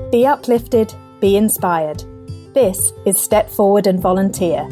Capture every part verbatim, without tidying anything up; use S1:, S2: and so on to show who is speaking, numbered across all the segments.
S1: Be uplifted, be inspired. This is Step Forward and Volunteer.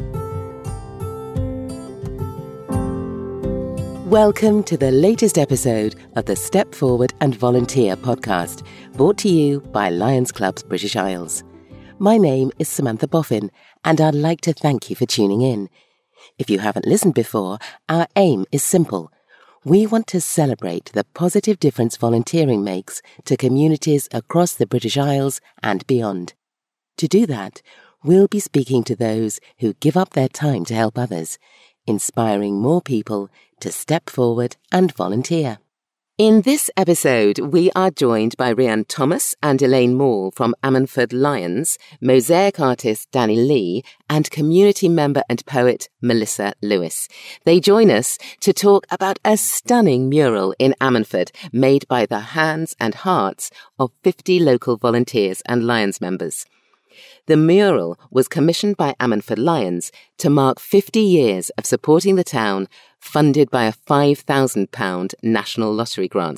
S2: Welcome to the latest episode of the Step Forward and Volunteer podcast, brought to you by Lions Clubs British Isles. My name is Samantha Boffin, and I'd like to thank you for tuning in. If you haven't listened before, our aim is simple. We want to celebrate the positive difference volunteering makes to communities across the British Isles and beyond. To do that, we'll be speaking to those who give up their time to help others, inspiring more people to step forward and volunteer. In this episode, we are joined by Rhian Thomas and Elaine Maul from Ammanford Lions, mosaic artist Danny Lee, and community member and poet Melissa Lewis. They join us to talk about a stunning mural in Ammanford made by the hands and hearts of fifty local volunteers and Lions members. The mural was commissioned by Ammanford Lions to mark fifty years of supporting the town, funded by a five thousand pounds National Lottery grant.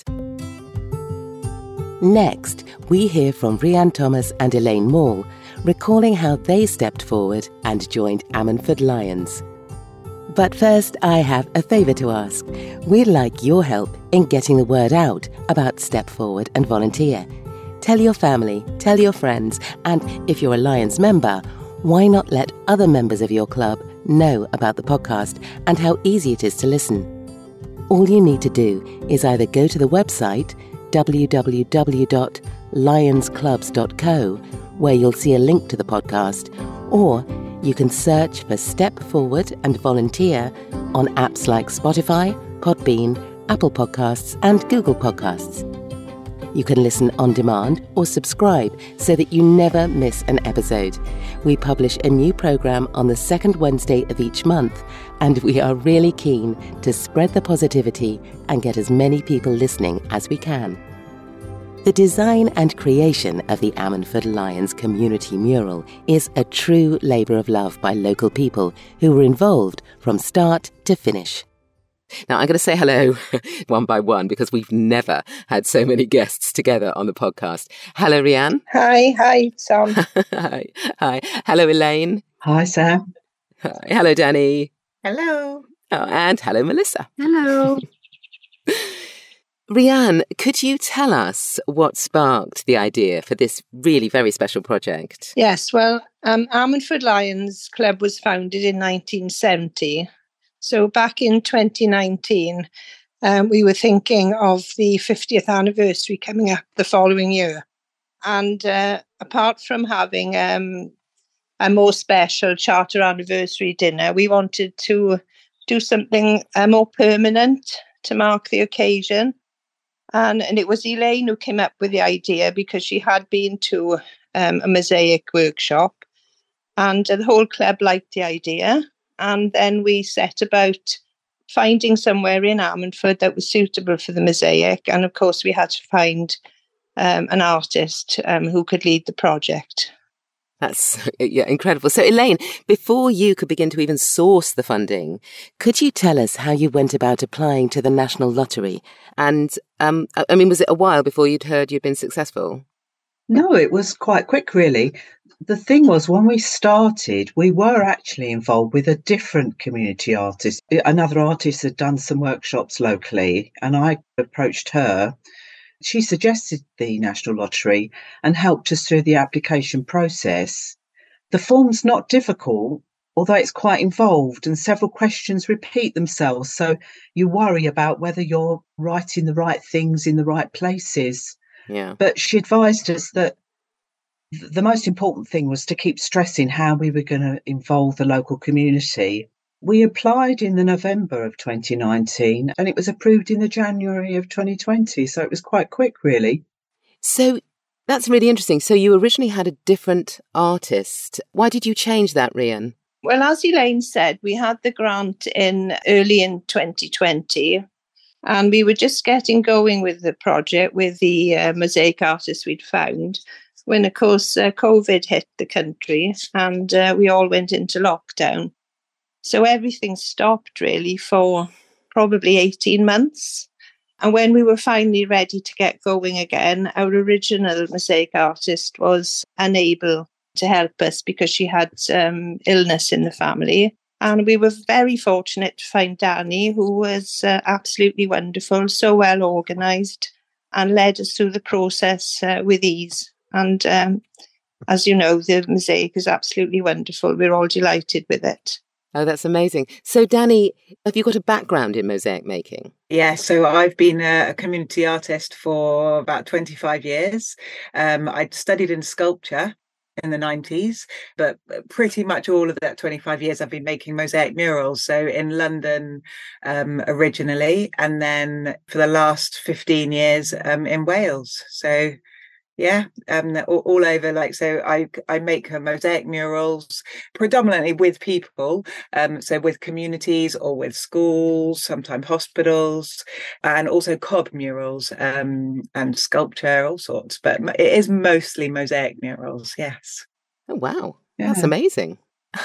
S2: Next, we hear from Rhian Thomas and Elaine Maul, recalling how they stepped forward and joined Ammanford Lions. But first, I have a favour to ask. We'd like your help in getting the word out about Step Forward and Volunteer. Tell your family, tell your friends, and if you're a Lions member, why not let other members of your club know about the podcast and how easy it is to listen? All you need to do is either go to the website w w w dot lions clubs dot co, where you'll see a link to the podcast, or you can search for Step Forward and Volunteer on apps like Spotify, Podbean, Apple Podcasts and Google Podcasts. You can listen on demand or subscribe so that you never miss an episode. We publish a new programme on the second Wednesday of each month, and we are really keen to spread the positivity and get as many people listening as we can. The design and creation of the Ammanford Lions community mural is a true labour of love by local people who were involved from start to finish. Now, I'm going to say hello one by one because we've never had so many guests together on the podcast. Hello, Rhian.
S3: Hi, hi, Sam.
S2: hi, hi. Hello, Elaine.
S4: Hi, Sam.
S2: Hi. Hello, Danny.
S5: Hello.
S2: Oh, and hello, Melissa.
S5: Hello.
S2: Rhian, could you tell us what sparked the idea for this really very special project?
S3: Yes, well, um, Ammanford Lions Club was founded in nineteen seventy. So back in twenty nineteen, um, we were thinking of the fiftieth anniversary coming up the following year. And uh, apart from having um, a more special charter anniversary dinner, we wanted to do something uh, more permanent to mark the occasion. And, and it was Elaine who came up with the idea because she had been to um, a mosaic workshop, and uh, the whole club liked the idea. And then we set about finding somewhere in Ammanford that was suitable for the mosaic. And of course, we had to find um, an artist um, who could lead the project.
S2: That's yeah, incredible. So, Elaine, before you could begin to even source the funding, could you tell us how you went about applying to the National Lottery? And, um, I mean, was it a while before you'd heard you'd been successful?
S4: No, it was quite quick, really. The thing was, when we started, we were actually involved with a different community artist. Another artist had done some workshops locally, and I approached her. She suggested the National Lottery and helped us through the application process. The form's not difficult, although it's quite involved, and several questions repeat themselves, so you worry about whether you're writing the right things in the right places.
S2: Yeah. But
S4: she advised us that the most important thing was to keep stressing how we were going to involve the local community. We applied in the November of twenty nineteen and it was approved in the January of twenty twenty. So it was quite quick, really.
S2: So that's really interesting. So you originally had a different artist. Why did you change that, Rhian?
S3: Well, as Elaine said, we had the grant in early in twenty twenty. And we were just getting going with the project with the uh, mosaic artist we'd found when, of course, uh, COVID hit the country and uh, we all went into lockdown. So everything stopped really for probably eighteen months. And when we were finally ready to get going again, our original mosaic artist was unable to help us because she had um, illness in the family. And we were very fortunate to find Danny, who was uh, absolutely wonderful, so well organised, and led us through the process uh, with ease. And um, as you know, the mosaic is absolutely wonderful. We're all delighted with it.
S2: Oh, that's amazing. So, Danny, have you got a background in mosaic making?
S5: Yeah, so I've been a, a community artist for about twenty-five years. Um, I'd studied in sculpture in the nineties, but pretty much all of that twenty-five years I've been making mosaic murals. So in London um, originally, and then for the last fifteen years um, in Wales. So yeah, um, all, all over. Like, so I I make uh, mosaic murals predominantly with people, um, so with communities or with schools, sometimes hospitals, and also cob murals um, and sculpture, all sorts. But it is mostly mosaic murals. Yes.
S2: Oh wow,
S5: Yeah.
S2: That's amazing.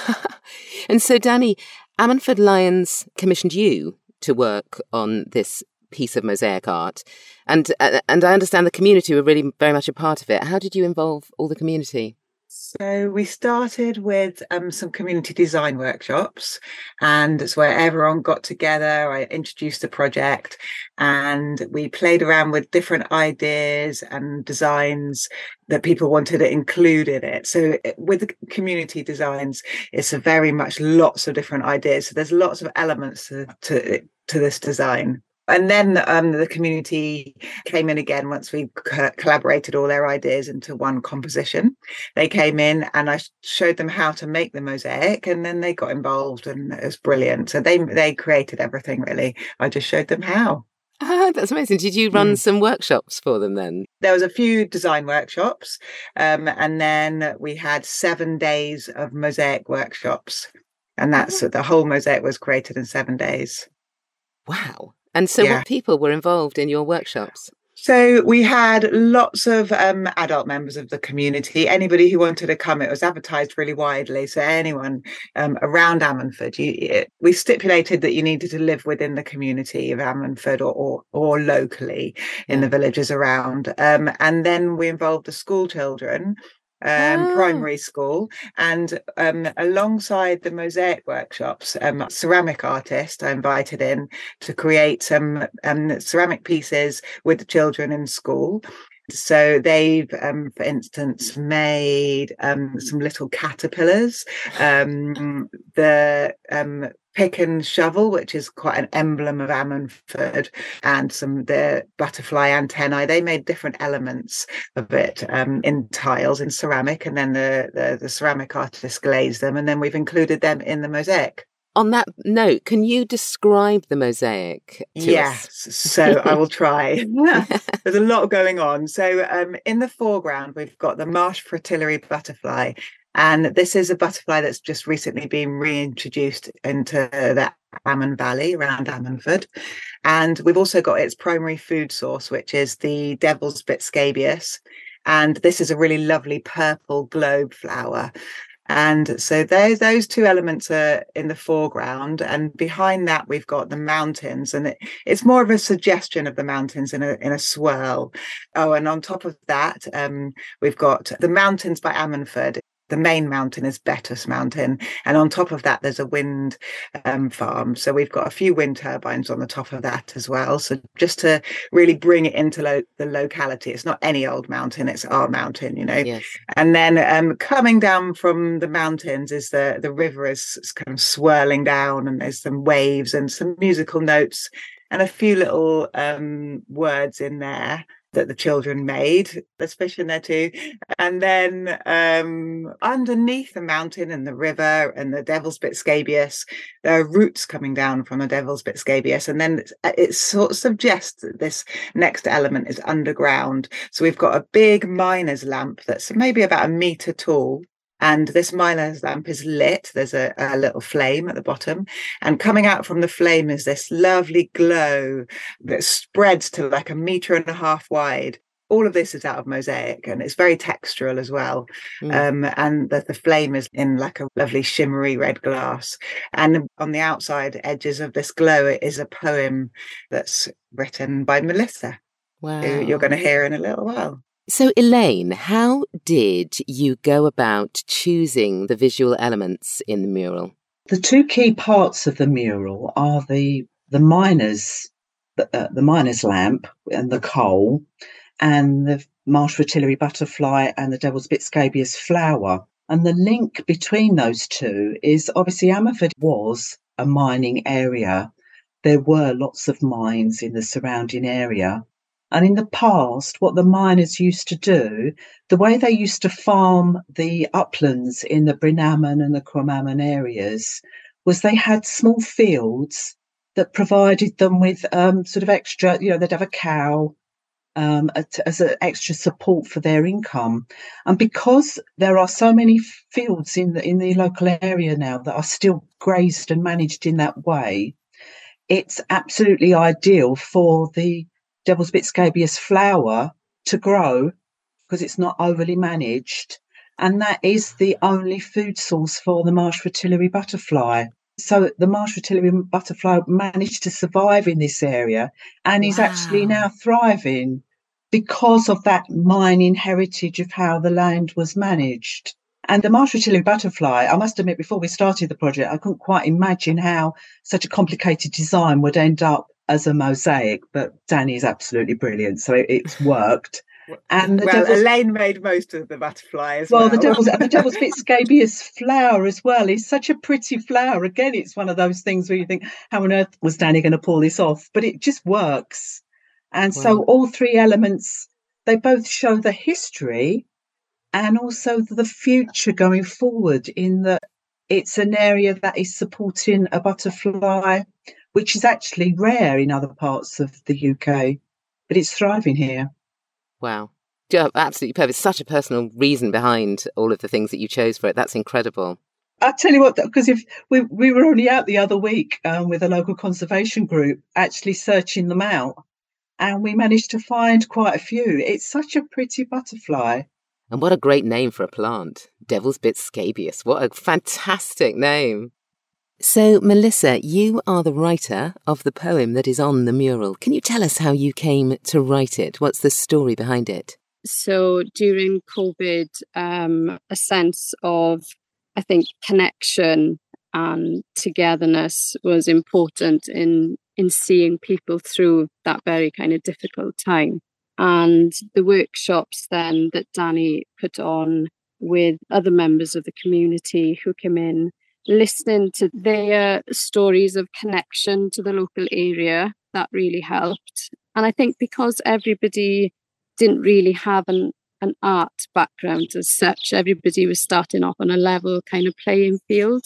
S2: And so, Danny, Ammanford Lions commissioned you to work on this piece of mosaic art, and uh, and I understand the community were really very much a part of it. How did you involve all the community?
S5: So we started with um, some community design workshops, and it's where everyone got together. I introduced the project, and we played around with different ideas and designs that people wanted to include in it. So with the community designs, it's a very much lots of different ideas. So there's lots of elements to to, to this design. And then um, the community came in again once we co- collaborated all their ideas into one composition. They came in and I showed them how to make the mosaic, and then they got involved, and it was brilliant. So they they created everything, really. I just showed them how.
S2: Ah, that's amazing. Did you run
S5: Mm.
S2: some workshops for them then?
S5: There was a few design workshops, um, and then we had seven days of mosaic workshops. And that's the whole mosaic was created in seven days.
S2: Wow. And so
S5: Yeah.
S2: what people were involved in your workshops?
S5: So we had lots of um, adult members of the community. Anybody who wanted to come, it was advertised really widely. So anyone um, around Ammanford, you, it, we stipulated that you needed to live within the community of Ammanford or or, or locally in
S2: Yeah.
S5: the villages around. Um, and then we involved the school children. Um,
S2: Ah.
S5: primary school, and um, alongside the mosaic workshops, um, ceramic artist I invited in to create some um, ceramic pieces with the children in school. So they've, um, for instance, made um, some little caterpillars, um, the um, pick and shovel, which is quite an emblem of Ammanford, and some the butterfly antennae. They made different elements of it um, in tiles, in ceramic, and then the, the the ceramic artist glazed them, and then we've included them in the mosaic.
S2: On that note, can you describe the mosaic to
S5: Yes,
S2: us?
S5: so I will try. There's a lot going on. So um, in the foreground, we've got the marsh fritillary butterfly. And this is a butterfly that's just recently been reintroduced into the Ammon Valley around Ammanford. And we've also got its primary food source, which is the devil's bit scabious. And this is a really lovely purple globe flower. And so those those two elements are in the foreground, and behind that we've got the mountains, and it, it's more of a suggestion of the mountains in a in a swirl. Oh, and on top of that, um, we've got the mountains by Ammanford. The main mountain is Bettus Mountain, and on top of that there's a wind um, farm. So we've got a few wind turbines on the top of that as well. So just to really bring it into lo- the locality, it's not any old mountain, it's our mountain, you know.
S2: Yes.
S5: And then um, coming down from the mountains is the the river is, is kind of swirling down, and there's some waves and some musical notes and a few little um, words in there that the children made. There's fish in there too. And then um, underneath the mountain and the river and the Devil's Bit scabious, there are roots coming down from the Devil's Bit scabious. And then it's, it sort of suggests that this next element is underground. So we've got a big miner's lamp that's maybe about a metre tall. And this miner's lamp is lit. There's a, a little flame at the bottom. And coming out from the flame is this lovely glow that spreads to like a metre and a half wide. all of this is out of mosaic, and it's very textural as well.
S2: Mm.
S5: Um, and the, the flame is in like a lovely shimmery red glass. And on the outside edges of this glow is a poem that's written by Melissa,
S2: Wow.
S5: who you're going to hear in a little while.
S2: So, Elaine, how did you go about choosing the visual elements in the mural?
S4: The two key parts of the mural are the the miner's the, uh, the miner's lamp and the coal, and the marsh fritillary butterfly and the devil's bit scabious flower. And the link between those two is obviously Ammanford was a mining area. There were lots of mines in the surrounding area. And in the past, what the miners used to do, the way they used to farm the uplands in the Brynaman and the Crumamman areas, was they had small fields that provided them with um, sort of extra, you know, they'd have a cow um, as an extra support for their income. And because there are so many fields in the, in the local area now that are still grazed and managed in that way, it's absolutely ideal for the Devil's Bit scabious flower to grow because it's not overly managed, and that is the only food source for the marsh fritillary butterfly. So the marsh fritillary butterfly managed to survive in this area and
S2: Wow.
S4: is actually now thriving because of that mining heritage of how the land was managed. And the marsh fritillary butterfly, I must admit, before we started the project, I couldn't quite imagine how such a complicated design would end up as a mosaic, but Danny is absolutely brilliant, so it, it's worked. And the
S5: well,
S4: devil's,
S5: Elaine made most of the butterfly as
S4: well.
S5: well.
S4: The devil's the devil's bit scabious flower as well is such a pretty flower. Again, it's one of those things where you think, how on earth was Danny going to pull this off? But it just works. And
S2: Wow.
S4: so all three elements, they both show the history and also the future going forward, in that it's an area that is supporting a butterfly which is actually rare in other parts of the U K, but it's thriving here.
S2: Wow. Yeah, absolutely perfect. Such a personal reason behind all of the things that you chose for it. That's incredible.
S4: I'll tell you what, because if we we were only out the other week um, with a local conservation group actually searching them out, and we managed to find quite a few. It's such a pretty butterfly.
S2: And what a great name for a plant. Devil's Bit scabious. What a fantastic name. So, Melissa, you are the writer of the poem that is on the mural. Can you tell us how you came to write it? What's the story behind it?
S6: So during COVID, um, a sense of, I think, connection and togetherness was important in, in seeing people through that very kind of difficult time. And the workshops then that Danny put on with other members of the community who came in, listening to their stories of connection to the local area, that really helped. And I think because everybody didn't really have an, an art background as such, everybody was starting off on a level kind of playing field.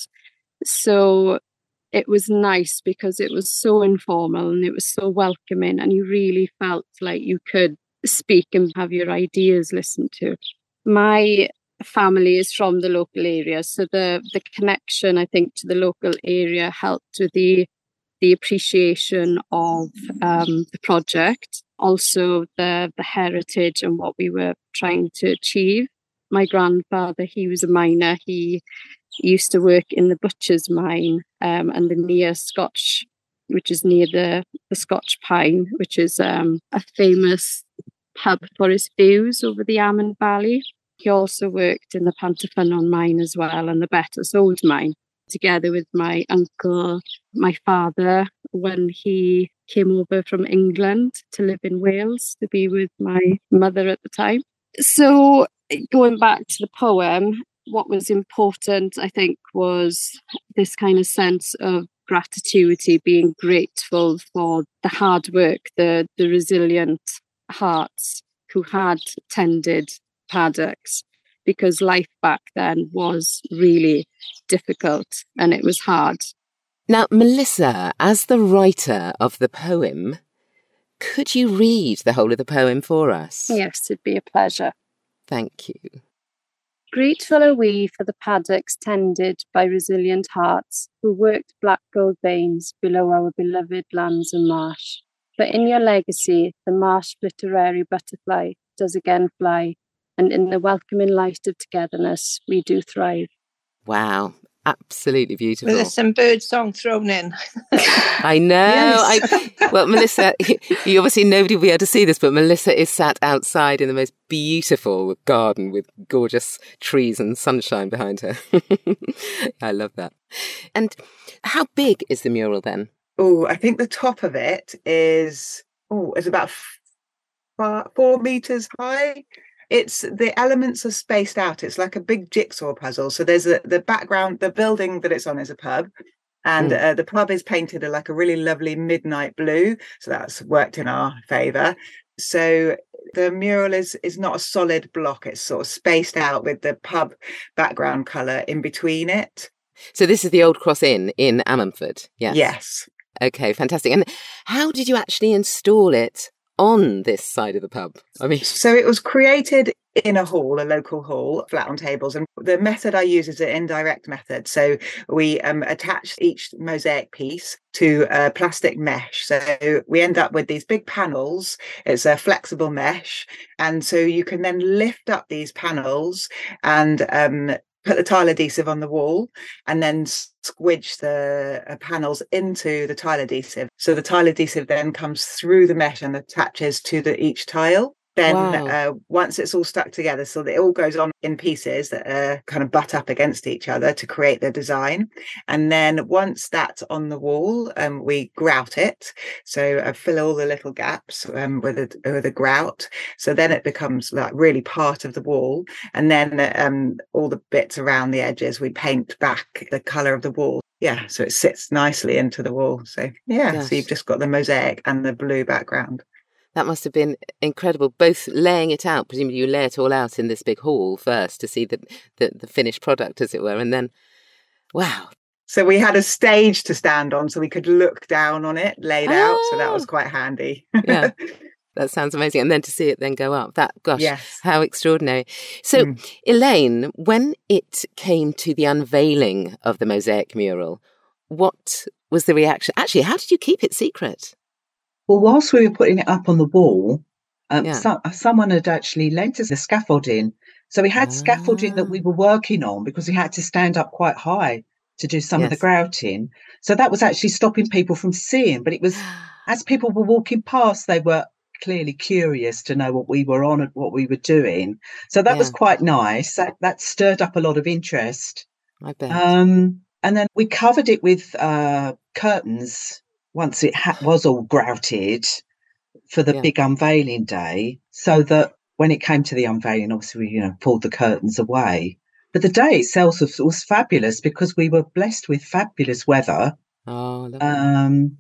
S6: So it was nice because it was so informal and it was so welcoming, and you really felt like you could speak and have your ideas listened to. My family is from the local area, so the the connection, I think, to the local area helped with the the appreciation of um, the project, also the the heritage and what we were trying to achieve. My grandfather, he was a miner. He used to work in the butcher's mine um, and the near Scotch, which is near the, the Scotch Pine, which is um, a famous pub for his views over the Amman Valley. He also worked in the Pantyffynnon mine as well, and the Betws Old mine, together with my uncle, my father, when he came over from England to live in Wales to be with my mother at the time. So going back to the poem, what was important, I think, was this kind of sense of gratitude, being grateful for the hard work, the, the resilient hearts who had tended paddocks, because life back then was really difficult and it was hard.
S2: Now, Melissa, as the writer of the poem, could you read the whole of the poem for us?
S6: Yes, it'd be a pleasure.
S2: Thank you.
S6: Grateful are we for the paddocks tended by resilient hearts who worked black gold veins below our beloved lands and marsh. For in your legacy, the marsh fritillary butterfly does again fly. And in the welcoming light of togetherness, we do thrive.
S2: Wow. Absolutely beautiful.
S3: There's some bird song thrown in.
S2: I know.
S3: Yes.
S2: I, well, Melissa, you obviously nobody will be able to see this, but Melissa is sat outside in the most beautiful garden with gorgeous trees and sunshine behind her. I love that. And how big is the mural then?
S5: Oh, I think the top of it is oh, it's about four, four meters high. It's the elements are spaced out. It's like a big jigsaw puzzle. So there's a, the background, the building that it's on is a pub, and mm. uh, the pub is painted a, like a really lovely midnight blue. So that's worked in our favour. So the mural is is not a solid block. It's sort of spaced out with the pub background colour in between it.
S2: So this is the Old Cross Inn in Ammanford. Yes.
S5: Yes.
S2: Okay, fantastic. And how did you actually install it on this side of the pub? I mean,
S5: so it was created in a hall, a local hall, flat on tables, and the method I use is an indirect method. So we um, attach each mosaic piece to a plastic mesh. So we end up with these big panels. It's a flexible mesh, and so you can then lift up these panels and um, put the tile adhesive on the wall and then squidge the uh, panels into the tile adhesive. So the tile adhesive then comes through the mesh and attaches to the each tile. Then wow. uh, once it's all stuck together, so that it all goes on in pieces that uh, kind of butt up against each other to create the design. And then once that's on the wall, um, we grout it. So I fill all the little gaps um, with, a, with a grout. So then it becomes like really part of the wall. And then um, all the bits around the edges, we paint back the colour of the wall. Yeah, so it sits nicely into the wall. So yeah, Gosh. So you've just got the mosaic and the blue background.
S2: That must have been incredible, both laying it out. Presumably you lay it all out in this big hall first to see the, the, the finished product, as it were, and then, wow.
S5: So we had a stage to stand on so we could look down on it, laid oh. out, so that was quite handy.
S2: Yeah, that sounds amazing. And then to see it then go up, that, gosh,
S5: yes.
S2: How extraordinary. So, mm. Elaine, when it came to the unveiling of the mosaic mural, what was the reaction? Actually, how did you keep it secret?
S4: Well, whilst we were putting it up on the wall, um,
S2: yeah.
S4: so, someone had actually lent us the scaffolding. So we had ah. scaffolding that we were working on because we had to stand up quite high to do some yes. of the grouting. So that was actually stopping people from seeing. But it was, as people were walking past, they were clearly curious to know what we were on and what we were doing. So that yeah. was quite nice. That, that stirred up a lot of interest.
S2: I bet.
S4: Um, and then we covered it with uh, curtains once it ha- was all grouted for the yeah. big unveiling day, so that when it came to the unveiling, obviously we, you know, pulled the curtains away. But the day itself was, was fabulous because we were blessed with fabulous weather.
S2: Oh, lovely.
S4: Um,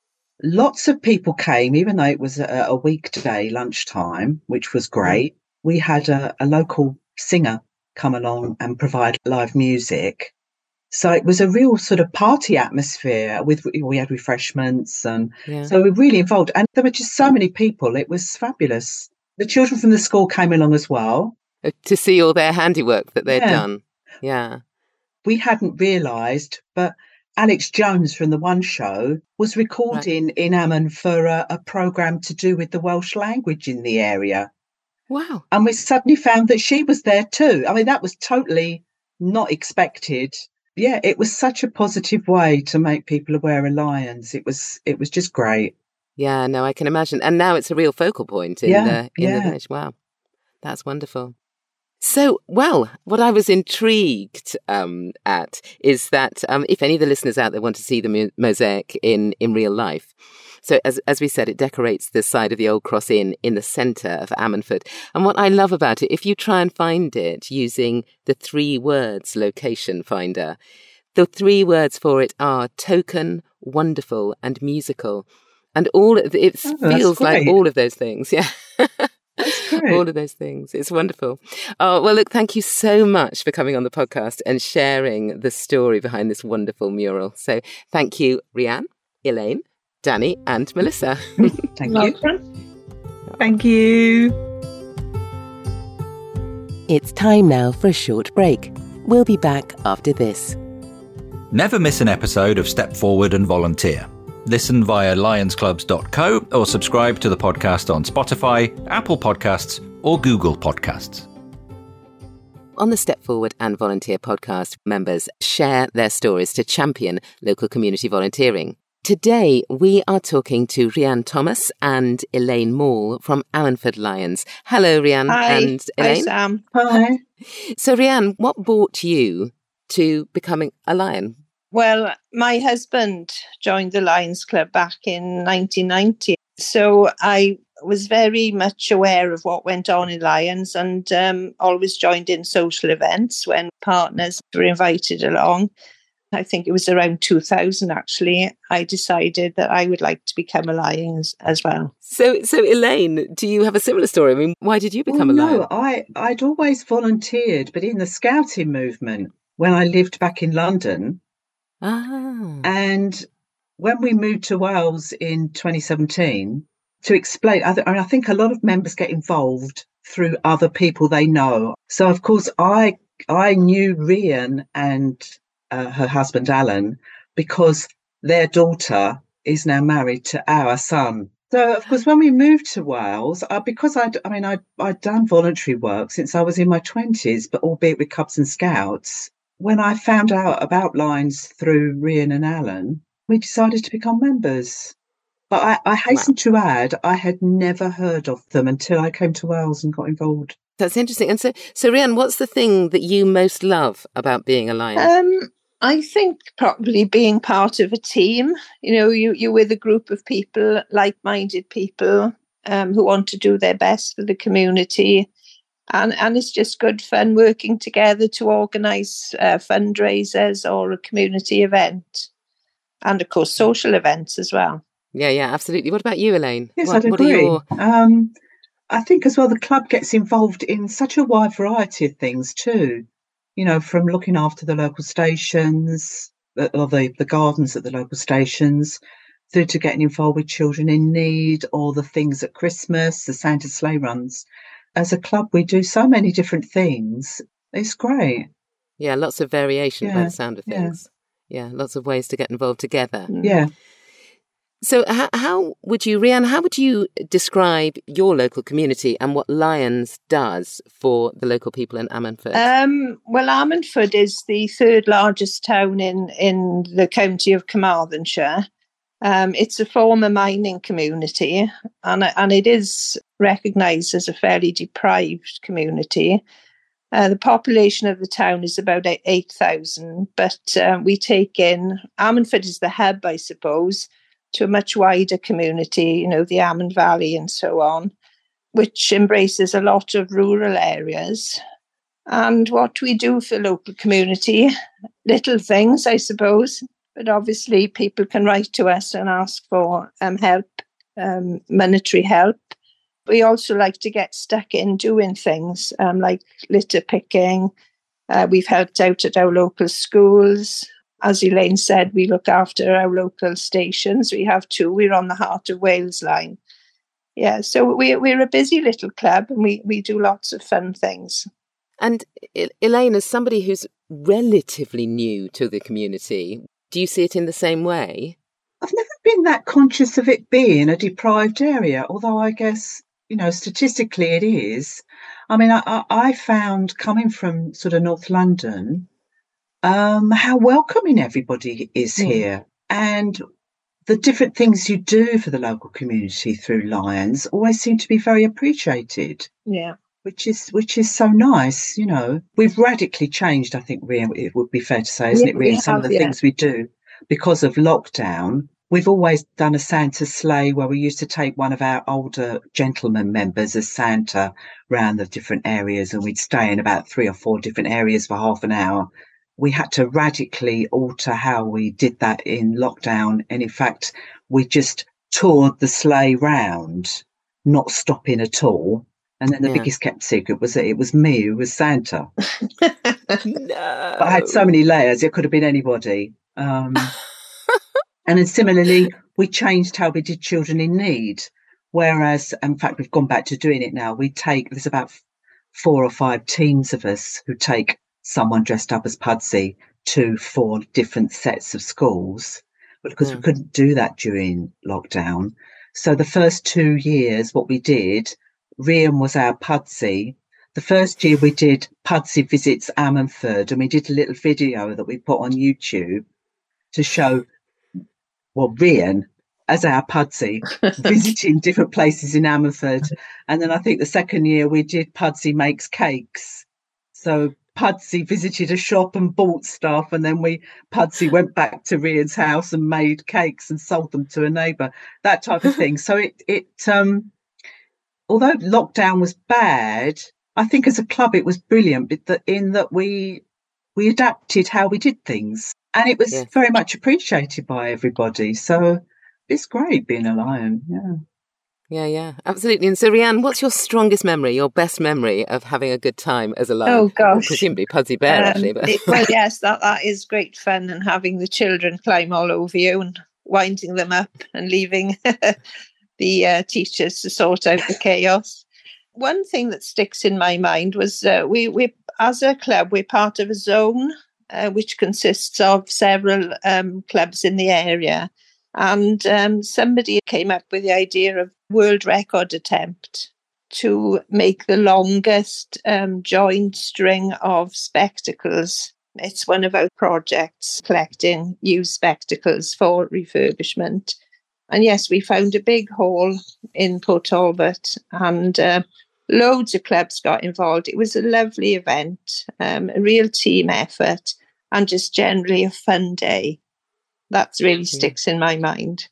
S4: lots of people came, even though it was a, a weekday lunchtime, which was great. We had a, a local singer come along and provide live music. So it was a real sort of party atmosphere with, we had refreshments and
S2: yeah.
S4: so we were really involved. And there were just so many people. It was fabulous. The children from the school came along as well.
S2: To see all their handiwork that they'd
S4: yeah.
S2: done. Yeah.
S4: We hadn't realised, but Alex Jones from the One Show was recording right. in Amman for a, a programme to do with the Welsh language in the area.
S2: Wow.
S4: And we suddenly found that she was there too. I mean, that was totally not expected. Yeah, it was such a positive way to make people aware of lions. It was it was just great.
S2: Yeah, no, I can imagine. And now it's a real focal point in,
S4: yeah,
S2: the, in
S4: yeah.
S2: the village. Wow, that's wonderful. So, well, what I was intrigued um, at is that um, if any of the listeners out there want to see the mu- mosaic in, in real life, so as as we said, it decorates the side of the Old Cross Inn in the centre of Ammanford. And what I love about it, if you try and find it using the three words location finder, the three words for it are token, wonderful, and musical. And all it oh, feels like all of those things. Yeah.
S4: That's great.
S2: All of those things. It's wonderful. Oh, well, look, thank you so much for coming on the podcast and sharing the story behind this wonderful mural. So thank you, Rhiann, Elaine, Danny and Melissa.
S4: Thank you.
S5: Thank you.
S2: It's time now for a short break. We'll be back after this.
S7: Never miss an episode of Step Forward and Volunteer. Listen via lions clubs dot co or subscribe to the podcast on Spotify, Apple Podcasts, or Google Podcasts.
S2: On the Step Forward and Volunteer podcast, members share their stories to champion local community volunteering. Today, we are talking to Rhiann Thomas and Elaine Maul from Ammanford Lions. Hello, Rhiann
S3: Hi.
S2: and Elaine.
S3: Hi, Sam.
S4: Hi.
S2: So, Rhiann, what brought you to becoming a Lion?
S3: Well, my husband joined the Lions Club back in nineteen ninety. So I was very much aware of what went on in Lions and um, always joined in social events when partners were invited along. I think it was around two thousand, actually, I decided that I would like to become a Lion as, as well.
S2: So, so Elaine, do you have a similar story? I mean, why did you become
S4: well,
S2: a Lion?
S4: No, I, I'd always volunteered, but in the scouting movement when I lived back in London.
S2: Ah.
S4: And when we moved to Wales in twenty seventeen, to explain, I, th- I think a lot of members get involved through other people they know. So, of course, I I knew Rhiann and uh, her husband, Alan, because their daughter is now married to our son. So, of course, when we moved to Wales, uh, because I'd, I mean, I'd, I'd done voluntary work since I was in my twenties, but albeit with Cubs and Scouts, when I found out about Lions through Rhiann and Alan, we decided to become members. But I, I hasten wow. to add, I had never heard of them until I came to Wales and got involved.
S2: That's interesting. And so, so Rhiann, what's the thing that you most love about being a Lion?
S3: Um, I think probably being part of a team. You know, you, you're with a group of people, like-minded people um, who want to do their best for the community. And, and it's just good fun working together to organise uh, fundraisers or a community event. And, of course, social events as well.
S2: Yeah, yeah, absolutely. What about you, Elaine?
S4: Yes,
S2: what,
S4: I'd
S2: what
S4: agree.
S2: Are your...
S4: um, I think as well the club gets involved in such a wide variety of things too. You know, from looking after the local stations, or the, the gardens at the local stations, through to getting involved with children in need or the things at Christmas, the Santa sleigh runs. As a club, we do so many different things. It's great.
S2: Yeah, lots of variation
S4: yeah,
S2: by the sound of things. Yeah. yeah, lots of ways to get involved together.
S4: Yeah.
S2: So how, how would you, Rhiann, how would you describe your local community and what Lions does for the local people in Ammanford?
S3: Um, well, Ammanford is the third largest town in, in the county of Carmarthenshire. Um, it's a former mining community and, and it is recognised as a fairly deprived community. Uh, the population of the town is about eight thousand, but uh, we take in, Ammanford is the hub, I suppose, to a much wider community, you know, the Ammon Valley and so on, which embraces a lot of rural areas. And what we do for the local community, little things, I suppose, but obviously people can write to us and ask for um, help, um, monetary help. We also like to get stuck in doing things um, like litter picking. Uh, we've helped out at our local schools. As Elaine said, we look after our local stations. We have two. We're on the Heart of Wales line. Yeah, so we, we're a busy little club and we, we do lots of fun things.
S2: And Elaine, as somebody who's relatively new to the community, do you see it in the same way?
S4: I've never been that conscious of it being a deprived area, although I guess, you know, statistically it is. I mean, I, I found coming from sort of North London, um, how welcoming everybody is mm. here. And the different things you do for the local community through Lions always seem to be very appreciated.
S3: Yeah.
S4: Which is which is so nice, you know. We've radically changed, I think, Rhiann, it would be fair to say, isn't
S3: yeah,
S4: it, Rhiann? Some
S3: have,
S4: of the
S3: yeah.
S4: things we do because of lockdown. We've always done a Santa sleigh where we used to take one of our older gentleman members as Santa round the different areas, and we'd stay in about three or four different areas for half an hour. We had to radically alter how we did that in lockdown. And in fact, we just toured the sleigh round, not stopping at all. And then the yeah. biggest kept secret was that it was me who was Santa.
S2: No.
S4: But I had so many layers, it could have been anybody. Um, and then similarly, we changed how we did children in need. Whereas, in fact, we've gone back to doing it now. We take, there's about four or five teams of us who take someone dressed up as Pudsey to four different sets of schools. But because yeah. we couldn't do that during lockdown. So the first two years, what we did, Rian was our Pudsey. The first year we did Pudsey Visits Ammanford, and we did a little video that we put on YouTube to show, well, Rian as our Pudsey visiting different places in Ammanford. And then I think the second year we did Pudsey Makes Cakes. So Pudsey visited a shop and bought stuff, and then we Pudsey went back to Rian's house and made cakes and sold them to a neighbour, that type of thing. So it, it um, although lockdown was bad, I think as a club it was brilliant in that we we adapted how we did things, and it was yeah. very much appreciated by everybody. So it's great being a Lion. Yeah.
S2: Yeah, yeah, absolutely. And so, Rian, what's your strongest memory, your best memory of having a good time as a Lion?
S3: Oh, gosh.
S2: Presumably Pudsey Bear, um, actually. But...
S3: it, well, yes, that, that is great fun, and having the children climb all over you and winding them up and leaving the uh, teachers to sort out the chaos. One thing that sticks in my mind was uh, we, we, as a club, we're part of a zone uh, which consists of several um, clubs in the area. And um, somebody came up with the idea of world record attempt to make the longest um, joined string of spectacles. It's one of our projects, collecting used spectacles for refurbishment. And yes, we found a big hole in Port Talbot, and uh, loads of clubs got involved. It was a lovely event, um, a real team effort, and just generally a fun day. That really sticks in my mind.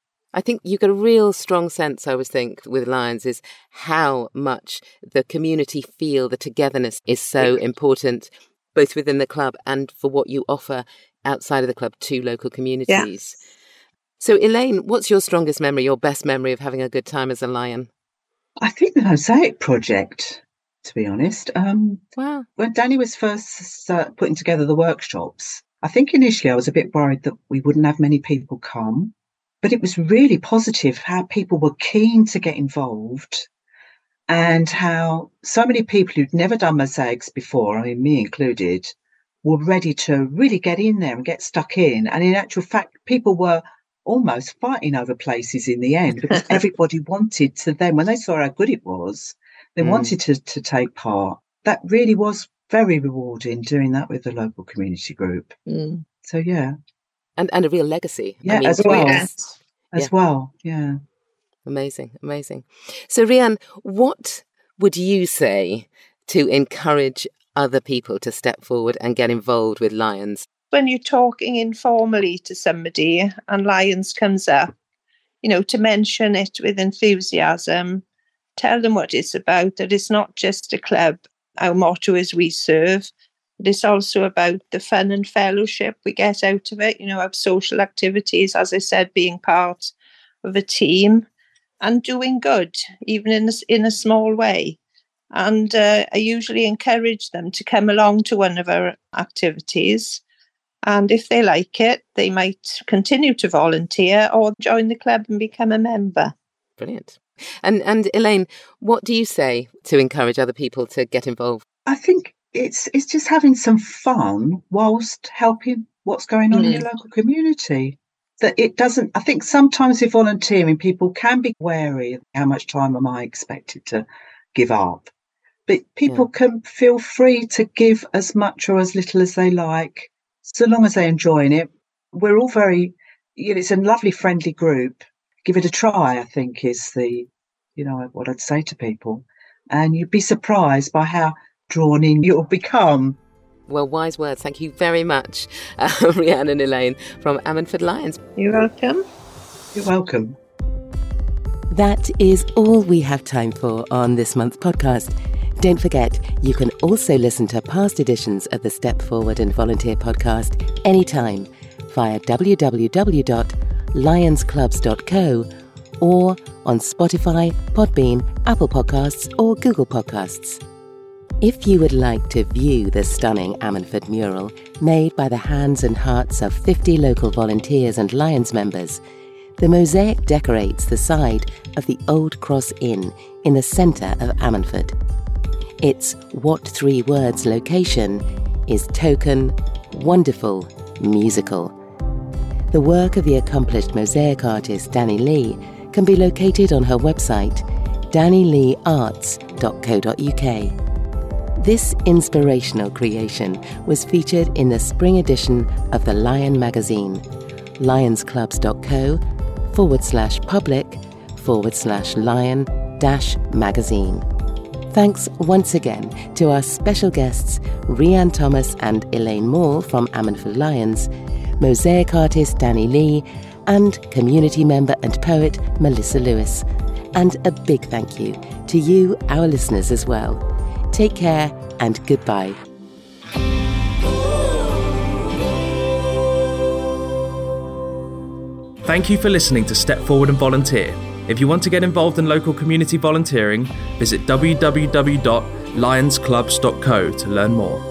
S2: I think you get a real strong sense, I always think, with Lions, is how much the community feel, the togetherness is so important, both within the club and for what you offer outside of the club to local communities. Yeah. So, Elaine, what's your strongest memory, your best memory of having a good time as a Lion?
S4: I think the Mosaic Project, to be honest. Um,
S2: wow.
S4: When Danny was first uh, putting together the workshops, I think initially I was a bit worried that we wouldn't have many people come, but it was really positive how people were keen to get involved, and how so many people who'd never done mosaics before, I mean, me included, were ready to really get in there and get stuck in. And in actual fact, people were almost fighting over places in the end, because everybody wanted to then, when they saw how good it was, they mm. wanted to, to take part. That really was very rewarding, doing that with the local community group. Mm. So, yeah.
S2: And and a real legacy.
S4: Yeah,
S2: I mean,
S4: as well.
S2: Yes.
S4: As yeah. well, yeah.
S2: Amazing, amazing. So, Rian, what would you say to encourage other people to step forward and get involved with Lions?
S3: When you're talking informally to somebody and Lions comes up, you know, to mention it with enthusiasm, tell them what it's about, that it's not just a club. Our motto is we serve, but it's also about the fun and fellowship we get out of it, you know, our social activities, as I said, being part of a team and doing good, even in a, in a small way. And uh, I usually encourage them to come along to one of our activities. And if they like it, they might continue to volunteer or join the club and become a member.
S2: Brilliant. And and Elaine, what do you say to encourage other people to get involved?
S4: I think it's it's just having some fun whilst helping what's going on mm. in your local community. That it doesn't, I think sometimes with volunteering, people can be wary of how much time am I expected to give up. But people yeah. can feel free to give as much or as little as they like, so long as they're enjoying it. We're all very, you know, it's a lovely, friendly group. Give it a try, I think, is the, you know, what I'd say to people. And you'd be surprised by how drawn in you'll become.
S2: Well, wise words. Thank you very much, uh, Rian and Elaine from Ammanford Lions.
S3: You're welcome.
S4: You're welcome.
S2: That is all we have time for on this month's podcast. Don't forget, you can also listen to past editions of the Step Forward and Volunteer podcast anytime via w w w dot lions clubs dot co or on Spotify, Podbean, Apple Podcasts or Google Podcasts. If you would like to view the stunning Ammanford mural made by the hands and hearts of fifty local volunteers and Lions members, the mosaic decorates the side of the Old Cross Inn in the centre of Ammanford. Its what three words location is token, wonderful, musical. The work of the accomplished mosaic artist Danny Lee can be located on her website, danny lee arts dot co dot uk. This inspirational creation was featured in the spring edition of the Lion magazine, lionsclubs.co forward slash public forward slash lion dash magazine. Thanks once again to our special guests, Rhiann Thomas and Elaine Moore from Ammanford Lions, mosaic artist Danny Lee, and community member and poet Melissa Lewis. And a big thank you to you, our listeners, as well. Take care and goodbye.
S8: Thank you for listening to Step Forward and Volunteer. If you want to get involved in local community volunteering, visit w w w dot lions clubs dot co to learn more.